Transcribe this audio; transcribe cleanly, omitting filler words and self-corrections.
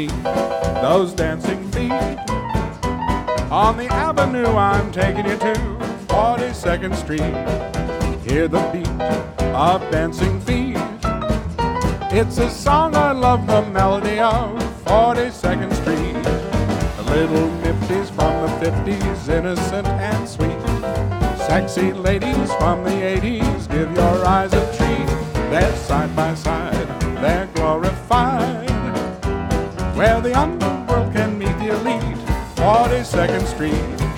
meet those dancing feet. On the avenue I'm taking you to 42nd Street. Hear the beat of dancing feet. It's a song I love the melody of 42nd Street. The little nifties from the 50s, innocent and sweet. Sexy ladies from the 80s, give your eyes a treat. They're side by side, they're glorified, where the underworld can meet the elite. 42nd Street.